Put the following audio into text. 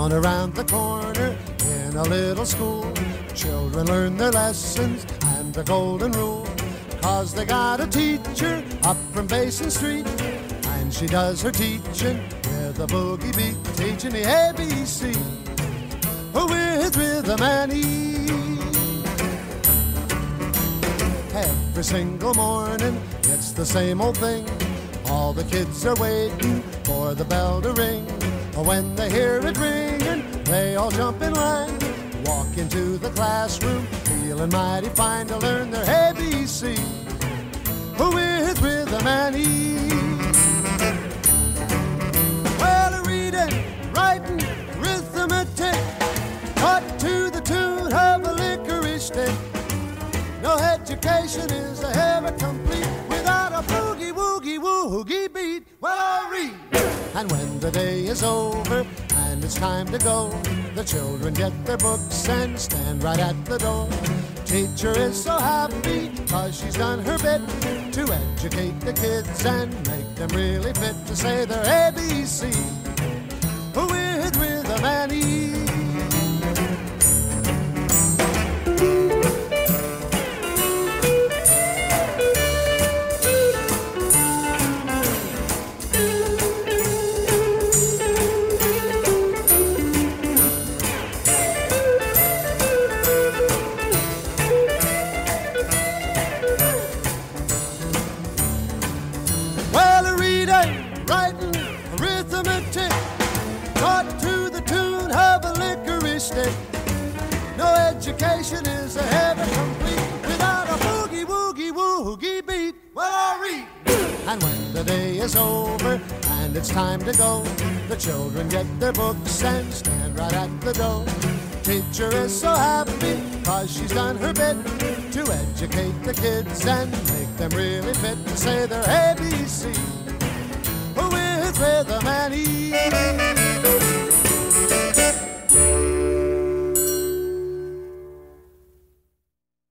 On around the corner in a little school, children learn their lessons and the golden rule. 'Cause they got a teacher up from Basin Street, and she does her teaching with a boogie beat, teaching me ABC with rhythm and ease. Every single morning, it's the same old thing. All the kids are waiting for the bell to ring. When they hear it ringing, they all jump in line, walk into the classroom, feeling mighty fine to learn their ABC with rhythm and ease. Well, reading, writing, arithmetic, taught to the tune of a licorice stick. No education is ever complete without a boogie woogie woogie beat. Well, I read. And when the day is over and it's time to go, the children get their books and stand right at the door. Teacher is so happy 'cause she's done her bit to educate the kids and make them really fit to say their ABC with rhythm and ease. Writing, arithmetic, taught to the tune of a licorice stick. No education is ever complete without a boogie woogie woogie beat. Well, I read. And when the day is over and it's time to go, the children get their books and stand right at the door. Teacher is so happy 'cause she's done her bit to educate the kids and make them really fit to say their ABC with rhythm and ease.